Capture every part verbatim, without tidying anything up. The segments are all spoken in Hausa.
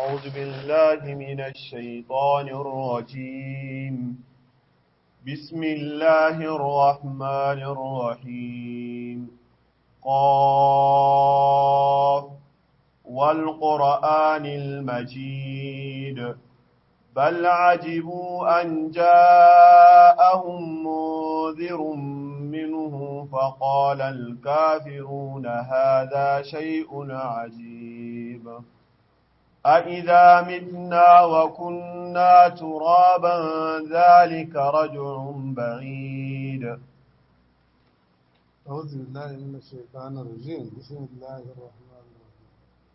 أعوذ بالله من الشيطان الرجيم بسم الله الرحمن الرحيم قاف والقرآن المجيد بل عجبوا أن جاءهم منذر منه فقال الكافرون هذا شيء عجيب أإذا متنا وكنا ترابا ذلك رجع بعيد. أعوذ بالله من الشيطان الرجيم بسم الله الرحمن الرحيم.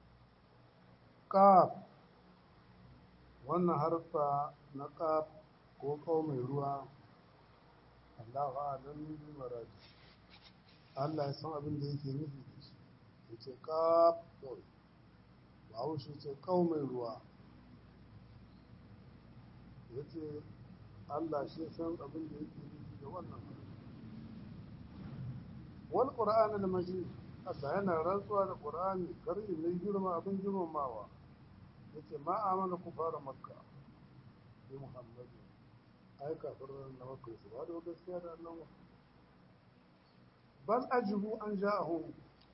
قاف wannan harfa na ƙaf ko ƙau mai ruwa Allah alam bi maradi Allah ya san abin da yake nufi da shi yace ƙaf kawai ba haushi ce ƙau mai ruwa yace Allah shi san abin da yake nufi da wannan wal qur'an al majid Allah yana rantsuwa da qur'ani kari mai girma abin girmamawa yace ma amana ku fara makka bi muhammad ai kafirin na makka su ba da gaskiya da Allah bal ajibu an ja'ahu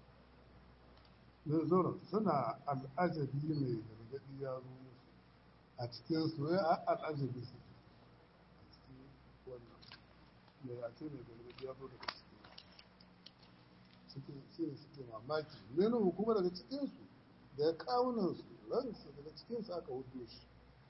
nuzur suna al'ajabi mai gargadi ya zo musu a cikin su ya al'ajabi su a cikin wannan mai a ce mai gargadi ya zo daga cikin cikin shi suke mamaki menu kuma daga cikin su da ya kawunan su ransu daga cikinsu aka hudu shi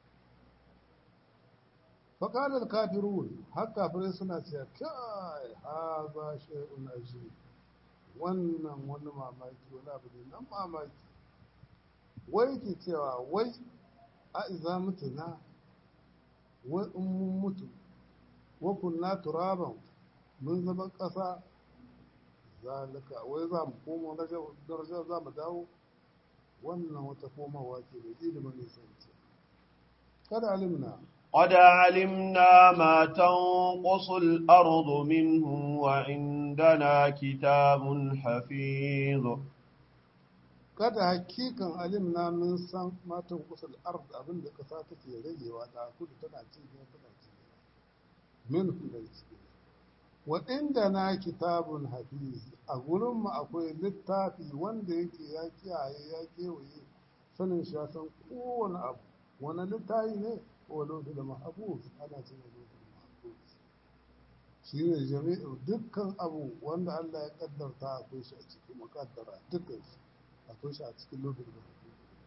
faƙalar kafirun har kafirai suna cewa kai ha za shai'un aji wannan wani mamaki wani abu ne nan mamaki wai ke cewa wai a iza mutuna wai in mun mutu wa kunna turaban mun zama ƙasa zalika wai za mu koma darajar za mu dawo wannan wata komawa ce da ilimin nisanci kada alimna قد علمنا ما تنقص الأرض منهم وعندنا كتاب حفيظ kada hakikan alimna mun san matan kusa al-ard abin da kasa take ragewa da kudu tana ci ne tana ci min da ci wa indana kitabun hafiz a gurin mu akwai littafi wanda yake ya kiyaye ya kewaye sanin shasan kowane abu wani littafi ne ko lodu da mahabus ana ce da lodu da mahabus shi ne jami'u dukkan abu wanda Allah ya kaddarta akwai shi a cikin makaddara dukkan shi akwai shi a cikin lodu da mahabus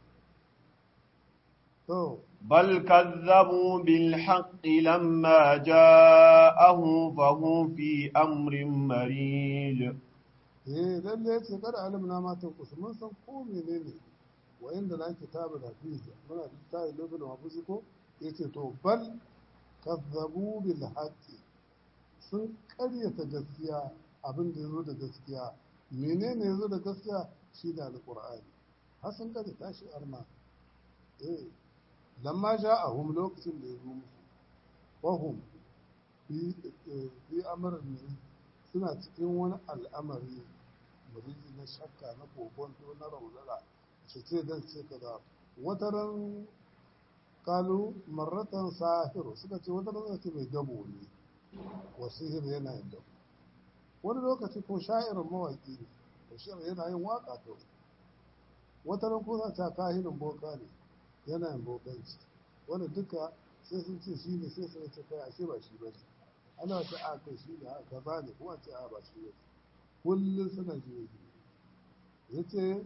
to بل كذبوا بالحق لما جاءه فهم في أمر مريج eh lalle yace kada alimna ma tan kusa mun san ko menene wa inda na kitabul hafiz muna littafi lodu da mahabus ko yace to bal kazzabu bil haqqi sun karyata gaskiya abin da yazo da gaskiya menene yazo da gaskiya shi da alqur'ani har sun karyata shi arma eh lamma ja'ahum lokacin da yazo musu wahum fi fi amrin suna cikin wani al'amari muriji na shakka na kokonto na raudara su ce dan ce kaza wataran kalu marratan sahiru suka ce wata lokaci mai dabo ne wasu hir yana yin dabo wani lokaci ko sha'irin mawaƙi ne ko shirin yana yin waƙa to wata ran ko za ta kahirin boka ne yana yin bokanci wanda duka sai sun ce shi ne sai sun ce kai ashe ba shi ba ne ana ce a kai shi ne haka ba ne kuma ce a ba shi ba kullum suna jiye ya ce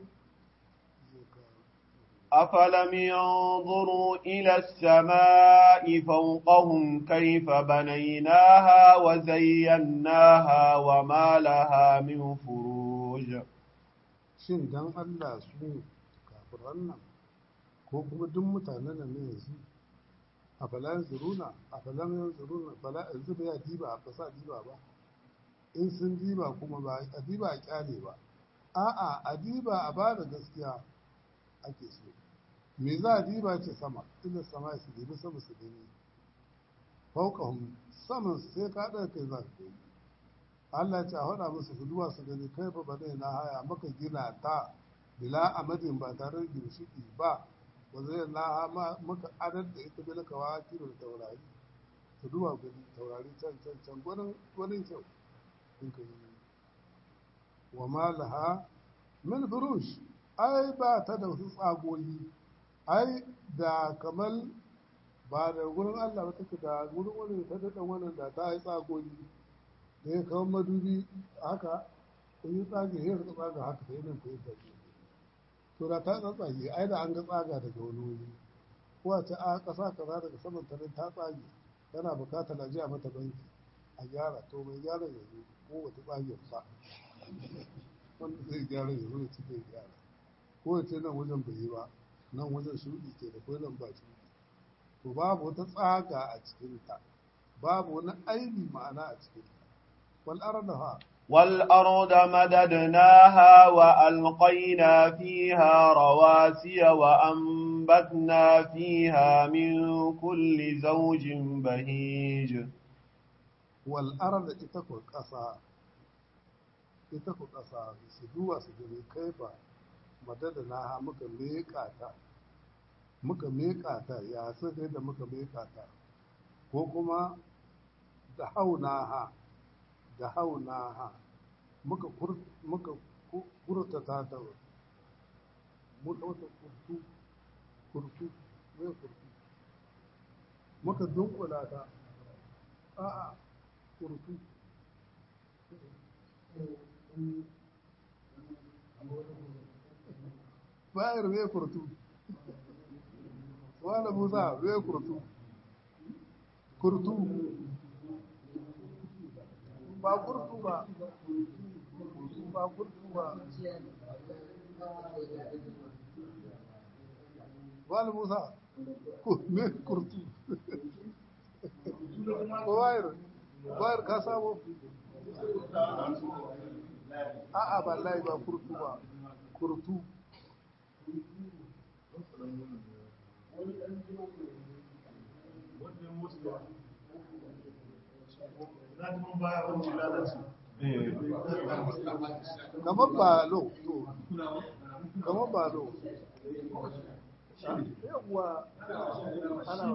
أفلم ينظروا إلى السماء فوقهم كيف بنيناها وزيناها وما لها من فروج shin dan Allah su kafiran nan ko kuma duk mutanen nan ne yanzu a falan zuruna a falan yanzuruna bala yanzu ba ya diba a kasa diba ba in sun diba kuma ba a diba a kyale ba a'a a diba a ba da gaskiya ake so me za a diba ce sama ila sama su dibi sama su gani fauqahum saman sai ka ɗaga kai za ka gani Allah ya ce a faɗa musu su duba su gani kai fa ba na haya maka gina ta bila amadin ba tare da ginshiki ba wa zai na ma muka adar da ita bil kawakib da taurari su duba gani taurari can can can gwanin gwanin kyau in ka yi wa malaha min furush ai ba ta da wasu tsagoyi ai da kamar ba da gurin Allah ba take da gurin wani ta daɗa wannan da ta yi tsagoyi da ya kawo madubi haka in yi tsage ya rika tsaga haka ta yi nan ta yi tafi to da ta tsatsage ai da an ga tsaga daga wani wuri kowace a ƙasa kaza daga saman ta ta tsage tana bukatar a jiya mata banki a gyara to mai gyara ya zo ko wata tsagiyar sa wanda zai gyara ya zo ya ci zai gyara kowace nan wajen bai yi ba nan wajen shuɗi ke da ko nan ba shuɗi to babu wata tsaga a cikinta babu wani aibi ma'ana a cikinta wal ardaha والأرض مددناها وألقينا فيها رواسي وأنبتنا فيها من كل زوج بهيج والأرض إتكو القصى إتكو القصى سدوة سدوة كيف مددناها مكا ميكاتا مكا ميكاتا يا سيدة مكا ميكاتا وكما دحوناها دحوناها muka muka kurta ta ta muka wata kurtu kurtu ne kurtu muka dunkula ta a a kurtu bayar ne kurtu wala musa ne kurtu kurtu ba kurtu ba ba kurtu ba wala musa me kurtu ko wayar wayar ka samu a'a wallahi ba kurtu ba kurtu kamar balo to kamar balo yawwa ana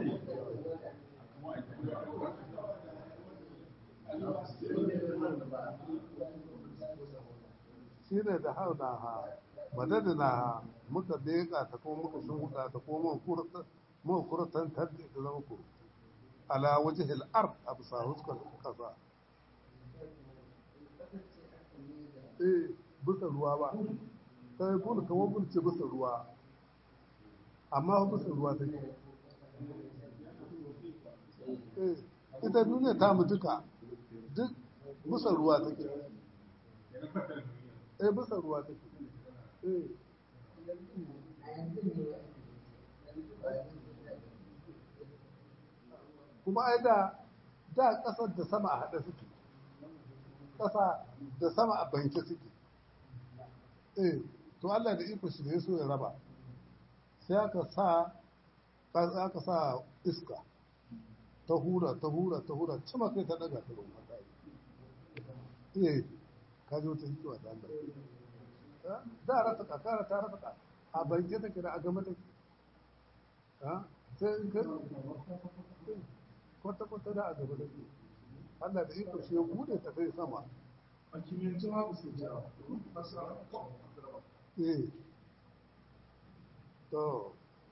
shi ne da hauna ha madadina ha muka beka ta kuma muka shimfiɗa ta kuma muka kurtan tadda da zama ku ala wajhil ard a bisa huskar kasa eh bisa ruwa ba sai bulu kamar bulu ce bisa ruwa amma bisa ruwa take eh ita duniya ta mu duka duk bisa ruwa take eh bisa ruwa take eh kuma ai da da kasar da sama a haɗe suke ƙasa da sama a banke suke eh to Allah da iko shi da ya so ya raba sai aka sa aka sa iska ta hura ta hura ta hura cima kai ta daga ta ruwan matsayi eh ka zo ta hikima ta Allah da rafaka kara ta rafaka a banke take da a gama take ha sai in kai kwata-kwata da a gaba da ke Allah da iko shi ya bude ta kai sama a kimiyyance ma su jawa eh to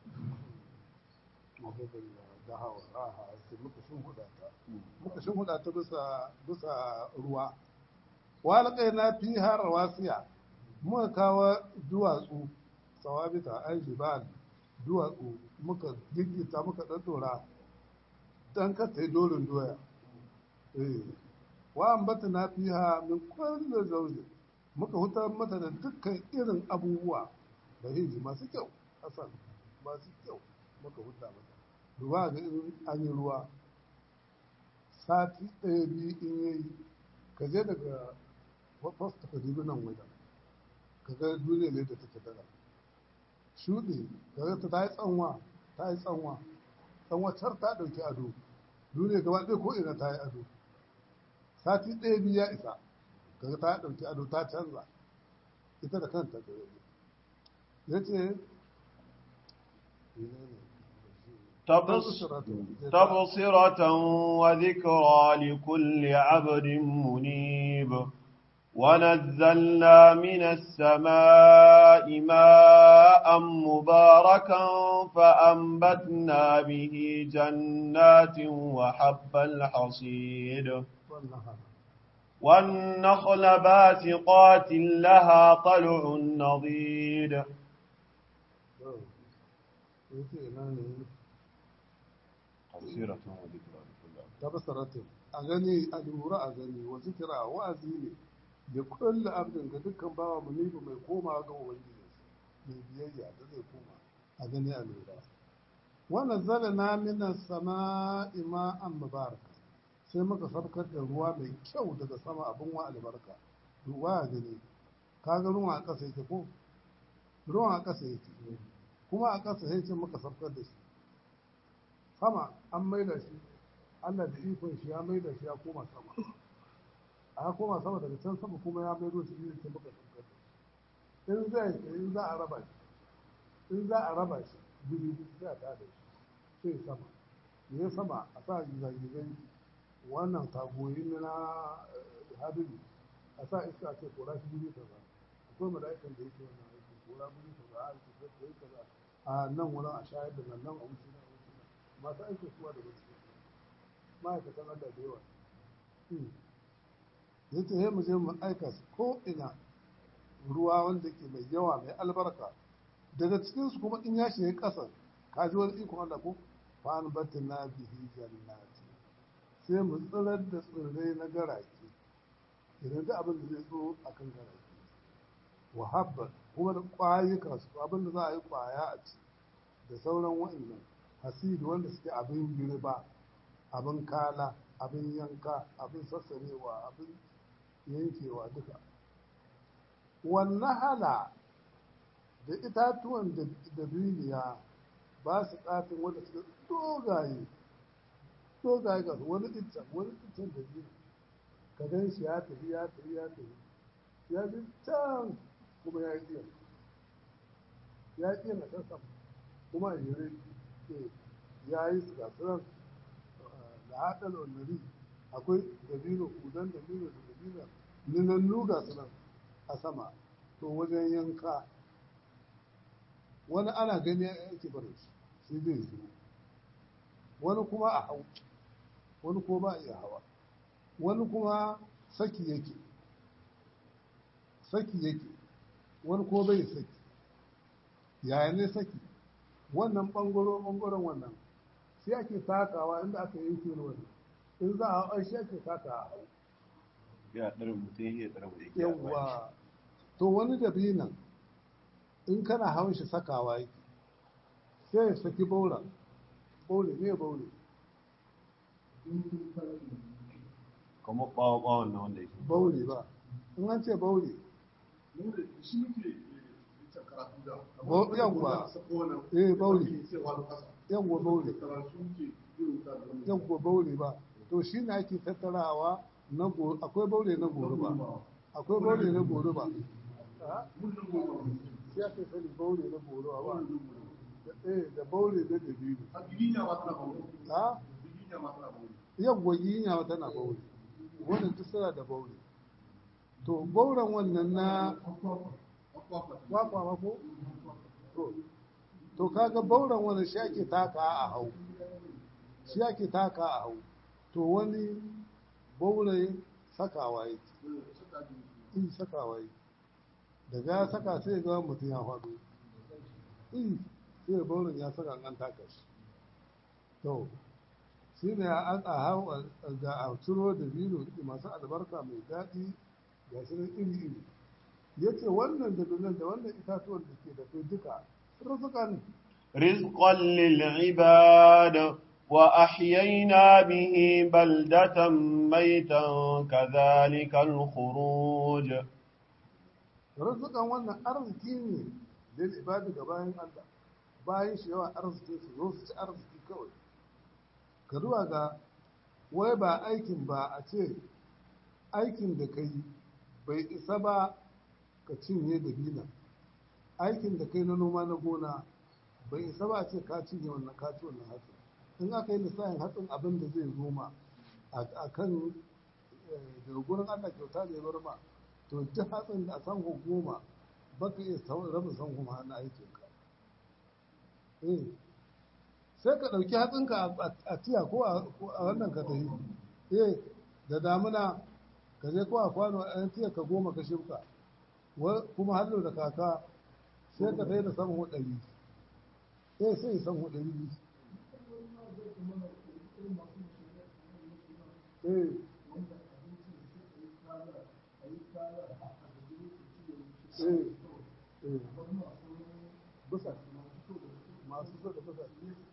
da hawa raha sai muka shin huda ta muka shin huda ta bisa bisa ruwa walƙai na fi har rawasiya muka kawo duwatsu sawabita ai jibal duwatsu muka gigita muka daddora dan ka tai dorin doya eh wa ambata na fiha min kulli zawji muka hutar mata da dukkan irin abubuwa da hiji masu kyau hasan masu kyau muka huta mata ruwa ga in an yi ruwa sati ɗaya biyu in yayi ka je daga fasta ka dubi nan wajen ka ga duniya ne da take dara shuɗe ka ga ta yi tsanwa ta yi tsanwa tsanwacar ta ɗauki ado duniya gaba ɗaya ko ina ta yi ado sati ɗaya biyu ya isa kaga ta ɗauki ado ta canza ita da kanta da yau ya ce تبصرة وذكرى لكل عبد منيب ونزلنا من السماء ماء مباركا فأنبتنا به جنات وحب الحصيد والنخل باسقات لها طلع نضيد تبصرة أغني الورى أغني وذكرى وأزيني da kulle abin ga dukkan bawa munibu mai koma ga ubangiji mai biyayya da zai koma a gani a lura wannan zalana minan sama'i ma'an mubaraka sai muka farkar da ruwa mai kyau daga sama abin wa albarka ruwa a gani kaga ruwan a ƙasa yake ko ruwan a ƙasa yake kuma a ƙasa yake muka farkar da shi sama an maida shi Allah da ikon shi ya maida shi ya koma sama a koma sama daga can sama kuma ya maido shi ne ke muka saukar in zai in za a raba shi in za a raba shi guri sai a tada shi sai sama ne sama a sa gizagizai wannan tagoyi na hadiri a sa iska ce kora shi guri kaza akwai mala'ikan da yake wannan aiki kora guri kaza a aiki da kai kaza a nan wurin a shayar da nan nan a wuce na wuce na masu aiki kuwa da wasu ma'aikatan Allah da yawa zai ta mu je mu aika ko ina ruwa wanda ke mai yawa mai albarka daga cikinsu kuma in ya shiga ƙasa ka ji wani ikon Allah ko fa an batina bihi jannati sai mu tsirar da tsirrai na garake idan da abin da zai zo akan garake wa habba kuma da ƙwayuka su abin da za a yi ƙwaya a ci da sauran wa'annan hasidu wanda suke abin girba abin kala abin yanka abin sassarewa abin yankewa duka wannan hala da itatuwan da duniya ba su ƙatin wanda suka dogaye dogaye ga wani iccen wani iccen da biyu ka gan shi ya tafi ya tafi ya tafi ya ji can kuma ya yi ya yi na sassan kuma a yare ya yi su gasuran da haɗar onari akwai dabino kudan dabino da dabino ninannu ga su nan a sama to wajen yanka wani ana gani yake barin shi sai zai zo wani kuma a hau wani ko ba iya hawa wani kuma saki yake saki yake wani ko bai saki yaya ne saki wannan ɓangaro ɓangaren wannan sai ake takawa inda aka yanke wannan in za a hau shi ake takawa ya ɗarin mutum ya ɗarin mutum yawwa to wani dabinan in kana hawan shi sakawa yake sai ya saki baura baure ne baure kamar ɓawa ɓawan na wanda yake baure ba in an ce baure yawwa eh baure yawwa baure yawwa baure ba to shi ne ake tattarawa na akwai baure na goruba akwai baure na goruba sai ake sani baure na goruba ba da baure da dabiru ha yawwa ginya ma tana baure wannan duk suna da baure to bauren wannan na kwakwa ma ko to kaga bauren wannan shi ake taka a hau shi ake taka a hau to wani baure sakawa yake in sakawa yake daga ya saka sai ga mutum ya faɗo in sai bauren ya saka an taka shi to shi ne an a hau ga a ciro da biyu masu albarka mai daɗi ga shi nan iri iri ya ce wannan da nan da wannan itatuwan da ke da kai duka rizqan rizqan lil ibad وأحيينا به بلدة ميتا كذلك الخروج رزقا wannan arziki ne lil ibadi ga bayan Allah bayan shi yawa arziki su zo su ci arziki kawai ka zuwa ga wai ba aikin ba a ce aikin da kai bai isa ba ka cinye da bina aikin da kai na noma na gona bai isa ba a ce ka cinye wannan ka ci wannan hatsin in aka yi lissafin hatsin abin da zai noma a kan daga gurin Allah kyauta zai bar ma to duk hatsin da a san goma baka iya rabin san goma na aikin ka eh sai ka ɗauki hatsinka a tiya ko a wannan ka tafi eh da damuna ka je ko a kwano a tiya ka goma ka shimka kuma hallo da kaka sai ka tafi da san ɗari eh sai san ɗari eh masu so da busa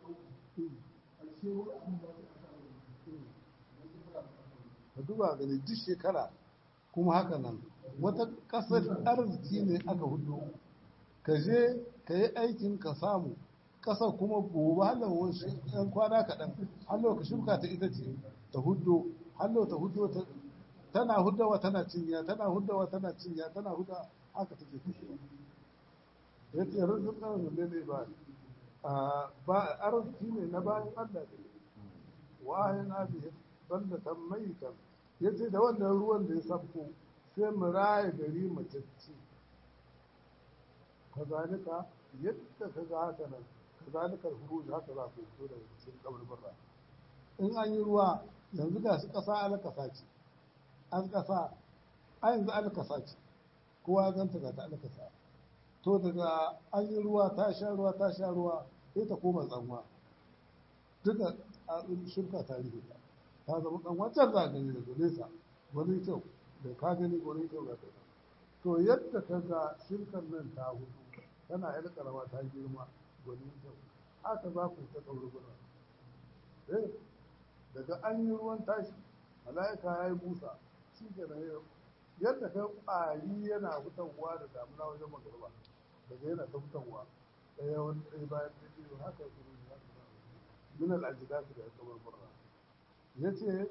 ka duba gani duk shekara kuma haka nan wata ƙasar arziki ne aka hudu ka je ka yi aikin ka samu ƙasar kuma gobe halin yan kwana kaɗan hallo ka shuka ta ita ce ta hudu hallo ta hudu tana hudawa tana cinya tana hudawa tana cinya tana hudawa haka take tafiya ya ce rizikin da ne ba ba arziki ne na bayan Allah ne wahayin abi banda ta maitan ya ce da wannan ruwan da ya sabko sai mu raya gari matacce kazalika yadda ka ga haka nan kazalika huruj haka za ku fito daga cikin kaburbura in an yi ruwa yanzu ga shi ƙasa alƙasa ce an ƙasa a yanzu alƙasa ce kowa ganta ga ta alƙasa to daga an yi ruwa ta sha ruwa ta sha ruwa sai ta koma tsanwa duka a shirka ta rufe ta ta zama tsanwa can za a gani daga nesa wani kyau da ka gani wani kyau ga ta to yadda ka ga shirkar nan ta hudu tana yar karama ta girma wani kyau haka za ku ta ɗauri guna eh daga an yi ruwan tashi mala'ika ya yi busa shi ke na yau yadda kai ƙwari yana fitarwa da damuna wajen magarba daga yana ta fitarwa ɗaya wani ɗaya bayan ɗaya biyu haka su ne za su zama min al'ajidatu da ya kamar burra ya ce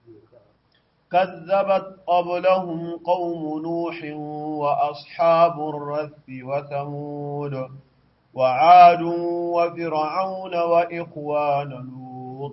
كذبت قبلهم قوم نوح وأصحاب الرث وثمود وعاد وفرعون وإخوان لوط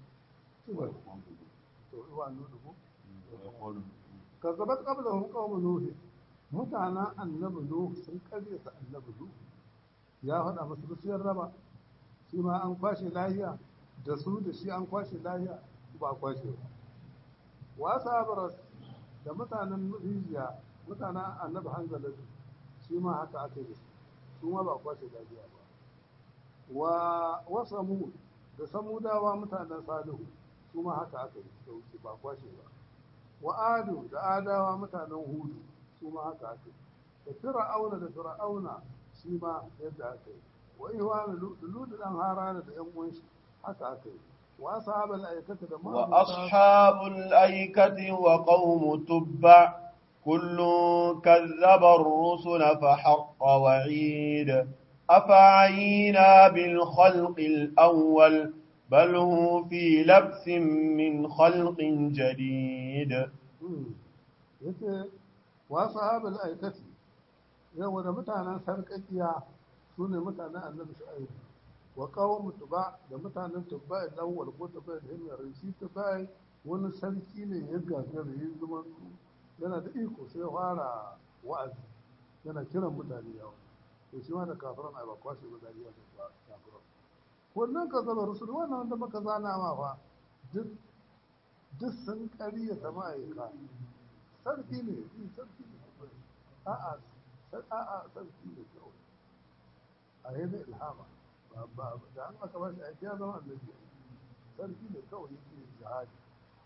كذبت قبلهم قوم نوح متانا النبي نوح sun karyata annabi Nuh ya faɗa masu bishiyar raba shi ma an kwashe lahiya da su da shi an kwashe lahiya ba kwashe ba wa sabaras da mutanen rijiya mutanen annabi hanzalatu shi ma haka aka yi su ma ba kwashe lahiya ba wa wasamu da samudawa mutanen salihu su ma haka aka yi ba kwashe ba wa adu da adawa mutanen hudu su ma haka aka yi da fir'auna da fir'auna shi ma yadda aka yi wa ihwanu lutu dan harana da yan uwan shi haka aka yi wa ashabul aikati da wa ashabul aikati wa qaum tubba kullu kazzaba ar-rusul fa haqqa wa'id afa'ina bil khalqil awwal بل هو في لبس من خلق جديد yace wa sahabul aikati yawa da mutanen sarkakiya sune mutanen annabi shu'aib wa qawm tuba da mutanen tuba da awwal ko tuba da himyar shi tuba wani sarki ne ya gagara yin zaman yana da iko sai fara wa'azi yana kiran mutane yawa to shi ma da kafiran ai ba kwashe ba dariya ba kafiran wannan ka zaba rusul wannan wanda muka zana ma fa duk duk sun ƙaryata ma'aika sarki ne sarki ne a'a a'a sarki ne kawai a yi da ilhama ba da an aka ba shi aiki ya zama annabi sarki ne kawai yake jihadi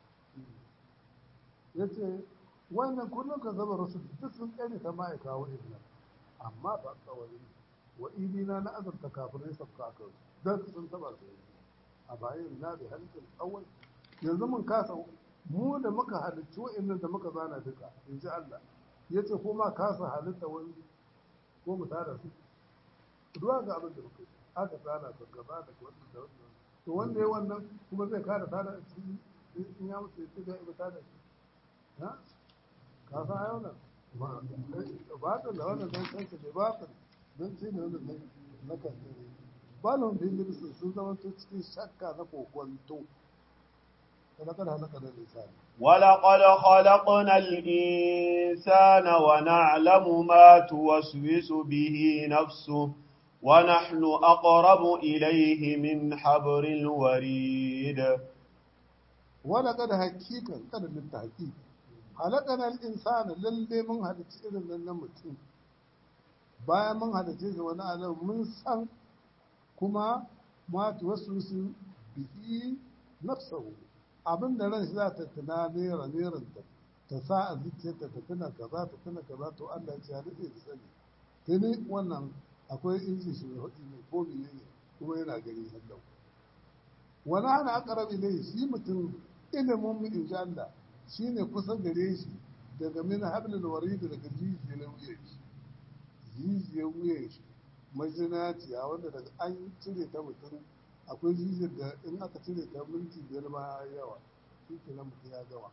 ya ce wannan kullum ka zaba rusul duk sun ƙaryata ma'aika wa'in amma ba kawai wa idina na azabta kafirai sabka a kansu don sun taba su a bayan na da halittar tsawon yanzu mun kasa mu da muka halicci wa'annan da muka zana duka in ji Allah ya ce ko ma kasa halitta wani ko mu tada su ruwa ga abin da muka yi aka zana su gaba da wannan da wannan to wanda ya wannan kuma zai kada tada shi in ya mutu ya ga ibi tada shi ha ka sa yau nan ba ta da wannan dan kansa ne ba ta dan ce ne wannan na kan ne balon filibsin sun zama cikin shakka na kokonto ولقد خلقنا الإنسان ولقد خلقنا الإنسان ونعلم ما توسوس به نفسه ونحن أقرب إليه من حبل الوريد ولقد حقيقة قد للتحقيق خلقنا الإنسان للي من هذا الشيء للنمتين bayan mun hadace shi wani alam mun san kuma ma tuwaswisu bihi nafsahu abin da ran shi za ta tuna nera neran ta ta sa a zuciyarta ta tuna kaza ta tuna kaza to Allah ya ce ya daɗe da sani tuni wannan akwai inji shi mai hudu mai ko ne kuma yana gani sallau wani ana aqrab ilayhi shi mutum ilimin mu in Allah shine kusa gare shi daga min hablul warid daga jijiyar wuyan shi jijiyar wuyan shi majinaciya wanda daga an cire ta mutum akwai jijiyar da in aka cire ta minti biyar ma ya yawa shi ke nan mutum ya gawa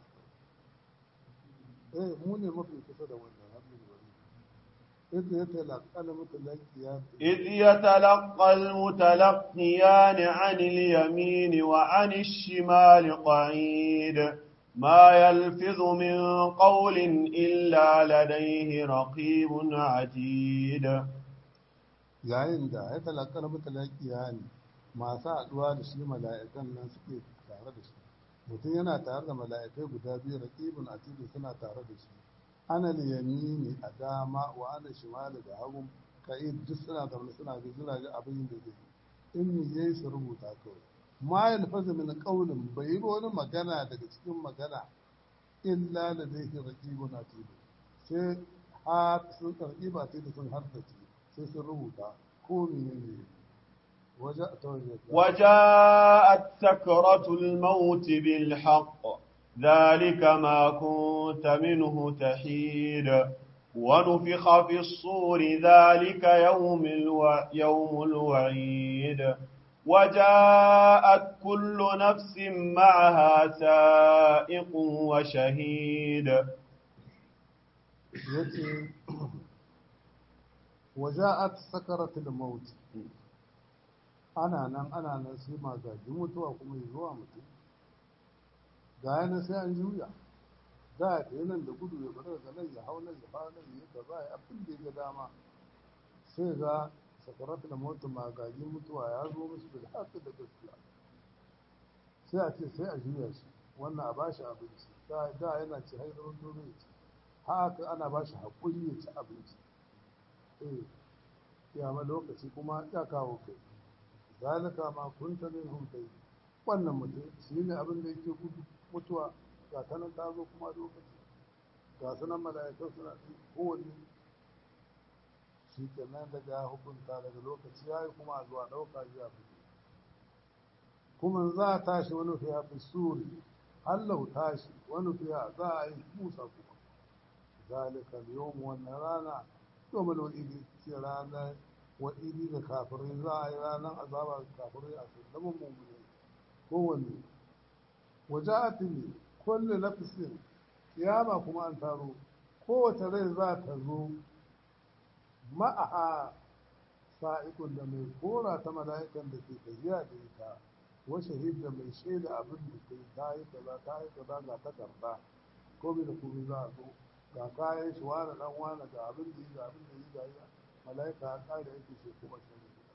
eh mu ne mafi kusa da wannan hablul warid إذ يتلقى المتلقيان إذ يتلقى المتلقيان عن اليمين وعن الشمال قعيد ما يلفظ من قول إلا لديه رقيب عتيد yayin da ya talakar mutalakiya ne masu haɗuwa da shi mala'ikan nan suke tare da shi mutum yana tare da mala'ikai guda biyu raqibun atid suna tare da shi ana yamini a dama wa ana shimali da hagu ka'id duk suna zaune suna ga suna ga abin da zai in mi yayi su rubuta kawai ma yalfazu min qawlin bai yi wani magana daga cikin magana illa da zai yi raqibun atid sai ha sun raqiba atid sun hardace sai sun rubuta ko menene وجاءت سكرة الموت بالحق ذلك ما كنت منه تحيد ونفخ في الصور ذلك يوم, الو... يوم الوعيد وجاءت كل نفس معها سائق وشهيد وجاءت سكرة الموت أنا نان أنا نان سيما gaji mutuwa kuma zuwa mutum ga yana sai an juya da ya nan da gudu ya bari daga nan ya hau nan ya hau nan ya kaza ya abin da ya dama sai ga sakaratul maut magaji mutuwa ya zo musu bil haqqi da gaskiya sai a ce sai a juya shi wannan a bashi abinci da da yana ci haidar dole ya ci haka ana bashi hakuri ya ci abinci eh ya ma lokaci kuma ya kawo kai zalika ma kunta minhum kai wannan mutum shi ne abin da yake gudu mutuwa ga ta nan ta zo kuma lokaci ga sunan mala'ikan suna ci kowanne shi ke nan daga hukunta daga lokaci ya yi kuma a zuwa ɗauka ya fi kuma za a tashi wani fiya fi suri hallau tashi wani fiya za a yi musa kuma zalika yau wannan rana domin wa'idi ce ranar wa'idi da kafirai za a yi ranar azaba da kafirai a sallaman mummuni kowanne wajen kulle nafisin kiyama kuma an taro kowace rai za ta zo ma'aha sa'ikun da mai kora ta mala'ikan da ke tafiya da ita wa shahid da mai shaida abin da ke ta yi kaza ta yi kaza ga takarda komai da komai za a zo ga kayan shi wani dan wani ga abin da yi ga abin da yi ga yi mala'ika ya kare yake shi kuma shi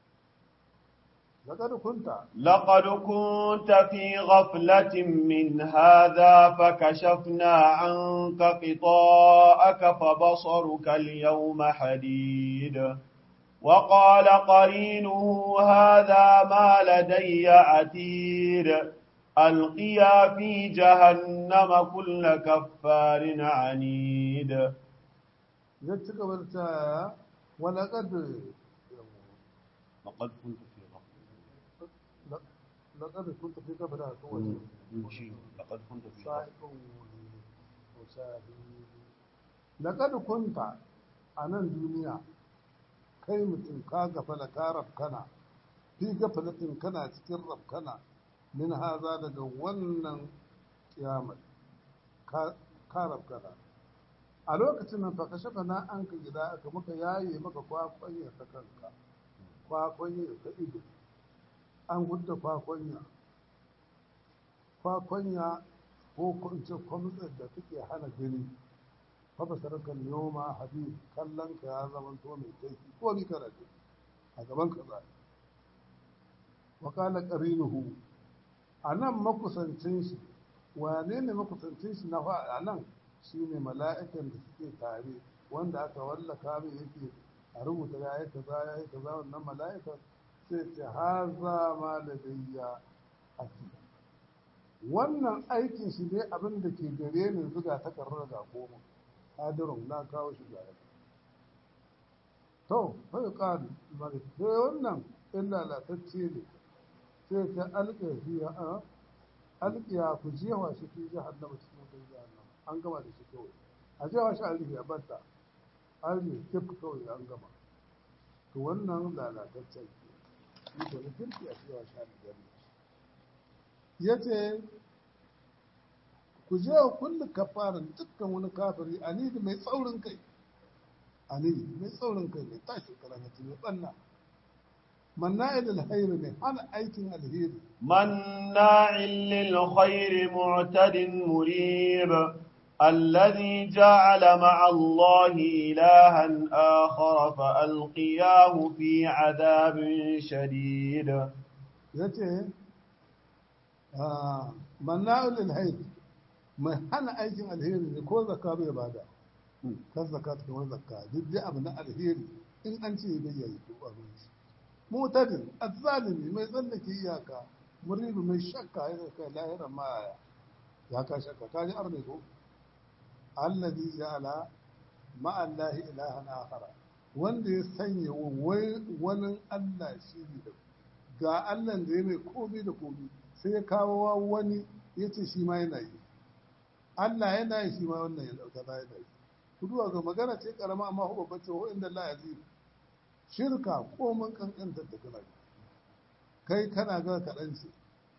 لقد كنت لقد كنت في غفلة من هذا فكشفنا عنك غطاءك فبصرك اليوم حديد وقال قرينه هذا ما لدي عتيد ألقيا في جهنم كل كفار عنيد يتكبرت ولقد لقد كنت لقد كنت في قبلها لقد كنت في لقد كنت أنا الدنيا kai mutum ka gafala ka rafkana fi gafalatin kana cikin rafkana min haza daga wannan kiyamar ka rafkana a lokacin nan fa kashafa na an ka gida aka maka yaye maka kwakwaye ta kanka kwakwaye ta ido an hudda kwakwanya kwakwanya ko kunce kwamitsar da take hana gani fa basarkan yoma habib kallon ka ya zama to mai kaifi ko bi karatu a gaban ka za wa qala qarinuhu anan makusancin shi wane ne makusancin shi na fa anan shine mala'ikan da suke tare wanda aka wallaka mai yake a rubuta ya yi kaza ya yi kaza wannan mala'ikan sai ce haza ma ladayya ati wannan aikin shi ne abin da ke gare ni zuga ta karrar ga goma hadirun na kawo shi ga yadda to sai ƙari malik sai wannan in lalatacce ne sai ta alƙafiya a alƙiya ku jewa shi fi jahannama cikin wutar jahannama an gama da shi kawai a jewa shi a rufe a banta an rufe kif kawai an gama to wannan lalataccen ke yi da kirki a cewa shi aljanna ya ce ku je wa kullu kafarin dukkan wani kafiri anidi mai tsaurin kai anidi mai tsaurin kai mai tashi karamati mai banna manna'il alkhairi ne hana aikin alheri manna'il lil khairi mu'tadin murib الذي جعل مع الله إلها آخر فألقياه في عذاب شديد yace manna'ul alhayr mai hana aikin alheri ne ko zakka bai bada kan zakat kamar zakka duk dai abu na alheri in an ce bai yayi to abin shi mutadin azzalimi mai tsallake iyaka muridu mai shakka ya kai lahira ma ya ka shakka kaji arne ko alladhi ja'ala ma'a allahi ilahan akhara wanda ya sanya wani Allah shi ne ga Allah da ya mai komi da komi sai ya kawo wani ya ce shi ma yana yi Allah yana yi shi ma wannan ya dauka na yana yi ku duwa ga magana ce karama amma hu babbace ho inda Allah azim shirka ko mun kankantar da kana kai kana ga kadan ce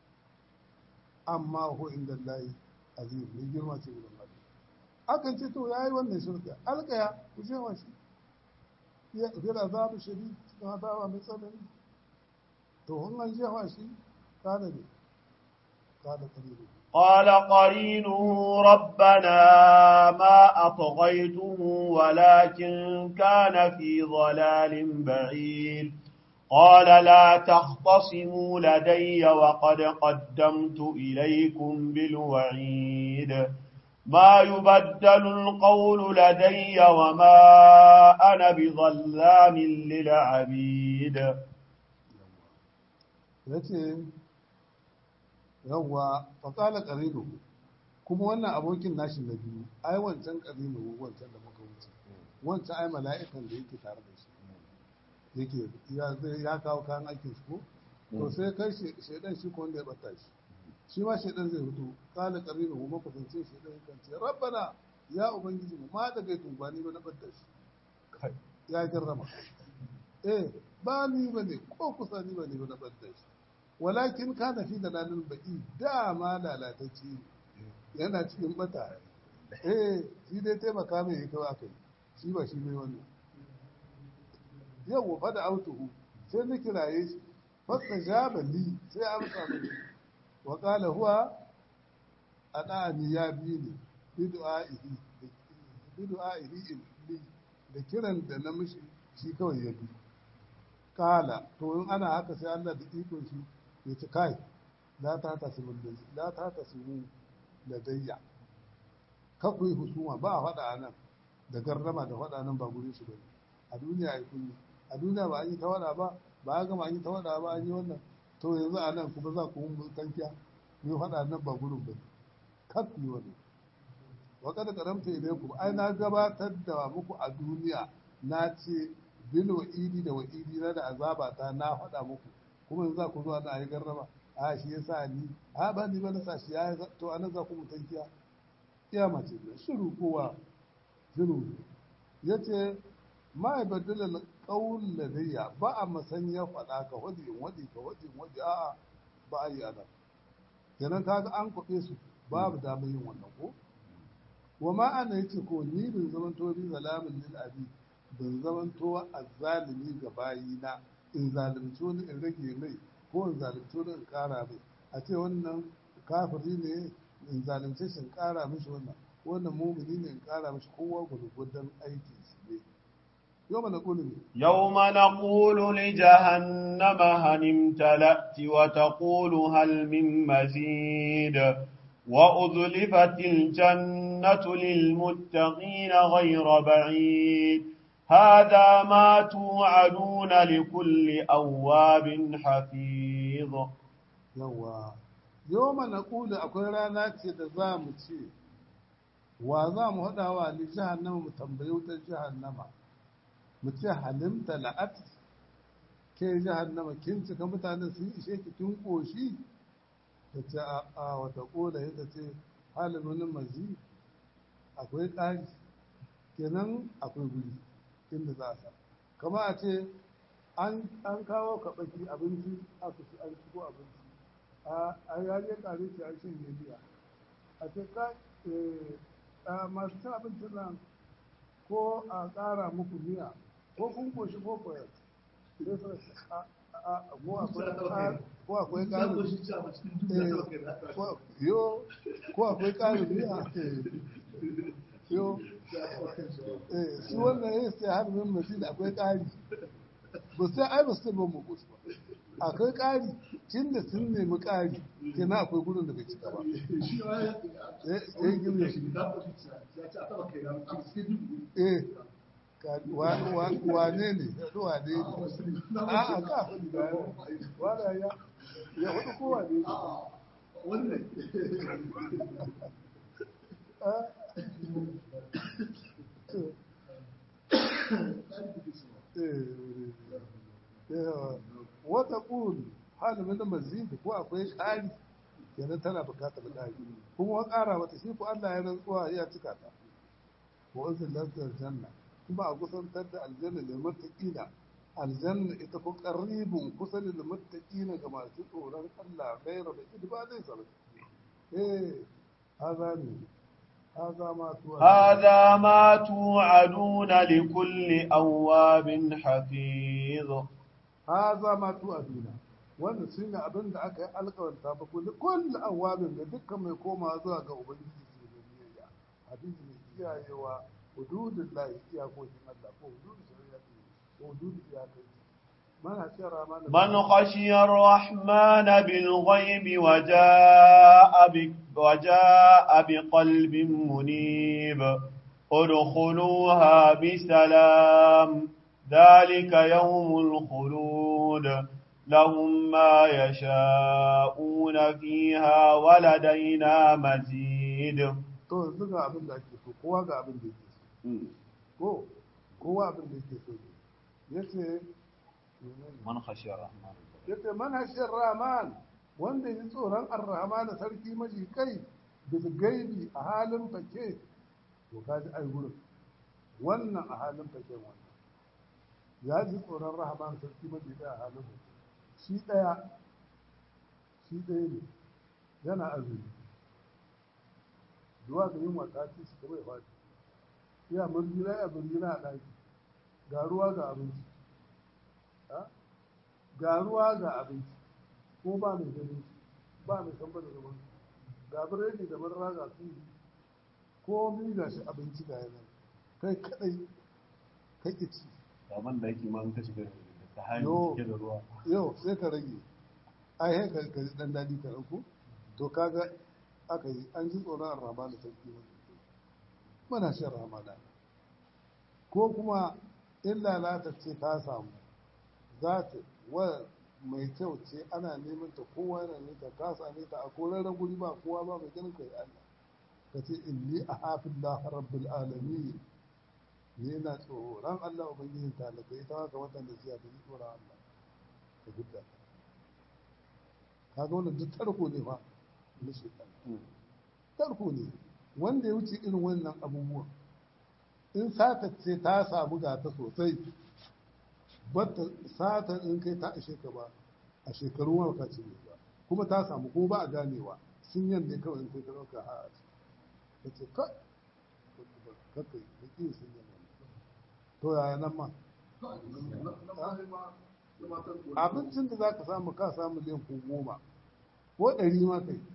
amma hu inda Allah azim ne girma ce gurin Allah akan ce to yayi wannan shirka alƙaya ku ce wa shi ya ga azabu shadid cikin azaba mai tsanani to in an je wa shi kana ne kana karibu قال قرينه ربنا ما أطغيته ولكن كان في ضلال بعيد قال لا تختصموا لدي وقد قدمت إليكم بالوعيد ما يبدل القول لدي وما أنا بظلام للعبيد yawwa faƙala ƙarinu kuma wannan abokin nashi na biyu ai wancan ƙarinu wancan da muka wuce wancan ai mala'ikan da yake tare da shi yake ya kawo kayan aikin shi ko to sai kai shaidan shi ko wanda ya bata shi shi ma shaidan zai fito ƙala ƙarinu kuma kusance shaidan kan ce rabbana ya ubangiji mu ma da kai tuba ni ba na bata shi ya girrama eh ba ni ba ne ko kusa ni ba ne ba na bata shi walakin kana fi dalalin baki dama lalatacce yana cikin bata eh shi dai taimaka mai ya kawo aka yi shi ba shi mai wannan yau fa da autuhu sai na kiraye shi fasta jabali sai amsa mai wa qala huwa adani ya bi ne bid'a'ihi bid'a'ihi da kiran da na mishi shi kawai ya bi kala to in ana haka sai Allah da ikon shi ya ci kai la ta tasimu la ta tasimu ladayya ka ku yi husuma ba a faɗa a nan da garrama da faɗa nan ba gurin shi bane a duniya ai kun a duniya ba an yi tawada ba ba a gama an yi tawada ba an yi wannan to yanzu a nan kuma za ku mun kankiya ku yi faɗa nan ba gurin bane ka ku yi wannan wa kada karamta ilaikum ai na gabatar da muku a duniya na ce bil wa'idi da wa'idi na da azaba ta na faɗa muku kuma yanzu za ku zuwa na yi garrama a shi ya sa ni a ba ni ba na sa shi ya to anan za ku mutankiya kiyama ce da shiru kowa shiru ya ce ma ya badala ƙaun ladayya ba a masanya faɗa ka wadi in wadi ka wadi in wadi a'a ba a yi anan kenan kaga an kwaɓe su babu damar yin wannan ko wa ma ana yace ko ni bin zaman to bi zalamin lil abi bin zaman to azzalimi ga bayina in zalunci wani in rage mai ko in zalunci wani in ƙara mai a ce wannan kafiri ne in zalunce shi in ƙara mishi wannan wannan mumini ne in ƙara mishi kowa gudugudun aiki su ne yau mana ƙulu ne يوم نقول لجهنم هل امتلأت وتقول هل من مزيد وأزلفت الجنة للمتقين غير بعيد هذا ما توعدون لكل أواب حفيظ yawa yau mana ƙulu akwai rana ce da za mu ce wa za mu haɗawa li jahannama mu tambayi wutar jahannama mu ce halimta la'at ke jahannama kin cika mutanen sun ishe ki kin ƙoshi ta ce a wata ƙola ya ta ce halimin mazi akwai ƙari kenan akwai guri inda za a sa kama a ce an kawo kaɓaki abinci aka ci an shigo abinci a yaje ƙare ce an shan biya a ce ka masu cin abincin nan ko a ƙara muku miya ko kun koshi ko koyar sai suka ce a ko akwai ƙarin yo ko akwai ƙarin miya yo su wannan yin sai har min masu da akwai ƙari ba sai ai ba su ban mu kusa ba akwai ƙari tun da sun nemi ƙari kenan akwai gudun da bai cika ba eh gina shi eh wane ne wane ne a a ka wane ya ya hudu ko wane ne wannan wata ƙuri halin da mazidi ko akwai ƙari kenan tana bukatar ƙari kuma wa ƙara mata shi ko Allah ya rantsuwa ya cika ta wa uzin lantar janna kuma a kusantar da aljanna da mattaƙina aljanna ita ko ƙarribin kusa da mattaƙina ga masu tsoron Allah gaira da ita ba zai samu eh haza ne هذا ما توعدون هذا ما توعدون لكل أواب حفيظ هذا ما توعدون wannan shi ne abin da aka yi alkawarta ba kulli kulli awabin da dukkan mai koma zuwa ga ubangiji su da biyayya hadisi ne kiyayewa hududun lahi iyakokin Allah ko hududun shari'a ko hududun iyakai من خشي الرحمن بالغيب وجاء وجاء بقلب منيب ادخلوها بسلام ذلك يوم الخلود لهم ما يشاءون فيها ولدينا مزيد to yanzu ga abin da ake so kowa ga abin da yake so ko kowa abin da yake so yace man khashiyar rahman yace man khashiyar rahman wanda yi tsoron ar-rahman sarki maji kai bil gaibi a halin fake to kaji ai gurin wannan a halin fake wannan ya ji tsoron rahman sarki maji kai a halin fake shi daya shi daya ne yana azumi duwa ga yin wata ci su kuma ya faɗi iya murjina ya murjina a ɗaki ga ruwa ga abinci ga ruwa ga abinci ko ba mai gani ba mai san bada zaman ga biredi da madara ga su ko mi ga shi abinci ga yana kai kadai kai ki ci saman da yake ma an kashi da sahani cike da ruwa yau sai ka rage ai hai ka dan dadi ka dauko to kaga aka yi an ji tsoron arraba da sarki wani mana shan ramada ko kuma illa lata ce ta samu za ta wa mai kyau ce ana neman ta kowa yana neman ta ka same ta a koraren guri ba kowa ba mai ganin kai Allah ka ce inni a hafin lahar rabbil alamin ne na tsoron Allah ubangijin talaka ita haka watan da siya ta ji tsoron Allah ka gudda ta kaga wannan duk tarko ne fa na shekara tarko ne wanda ya wuce irin wannan abubuwan in sata ce ta samu gata sosai bata sata in kai ta ishe ka ba a shekaru waka ce ne ba kuma ta samu ko ba a ganewa sun yanda kawai in kai ta ɗauka a ce ka ce ka kakai da ƙi sun yanda to yaya nan ma abincin da za ka samu ka samu miliyan ko goma ko ɗari ma kai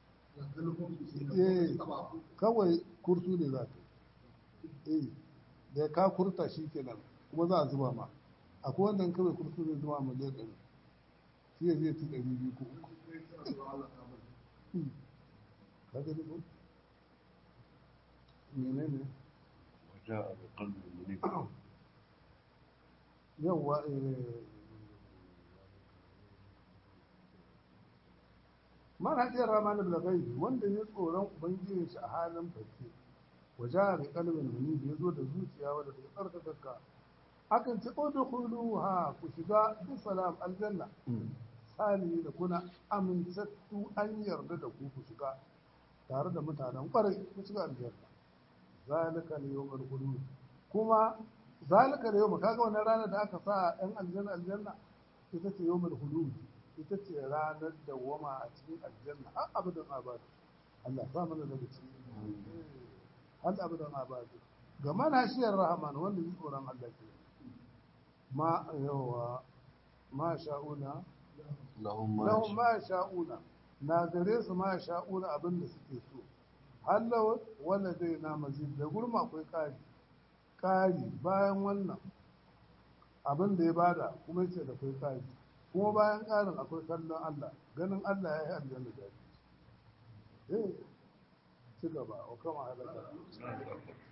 eh kawai kurtu ne za ka eh da ka kurta shi kenan kuma za a zuba ma akwai wanda kawai kurtu ne zuba miliyan ɗari shi ya zai ci ɗari biyu ko uku ka gani ko menene وجاء بقلب منيب yawwa mana iya rama na bilgai wanda ya tsoron ubangijin shi a halin fake waje a mai kalbin muni ya zo da zuciya wadda ta tsarkakakka akan ce udkhulu ha ku shiga bi salam aljanna sali da kuna amintattu an yarda da ku ku shiga tare da mutanen kwarai ku shiga aljanna zalika al-yawmul khulud kuma zalika da yau kaga wannan ranar da aka sa ɗan aljanna aljanna ita ce yawmul khulud ita ce ranar dawwama a cikin aljanna har abadan abadi Allah sa mana daga cikin har abadan abadi ga manashiyar rahman wanda yi tsoron Allah ke ma yawa ma sha'una lahum lahum ma sha'una na gare su ma sha'una abin da suke so Allah wanda zai na mazid da gurma akwai kari kari bayan wannan abin da ya bada kuma yace da akwai kari kuma bayan karin akwai kallon Allah ganin Allah ya yi aljanna da shi eh ci gaba wa kama halaka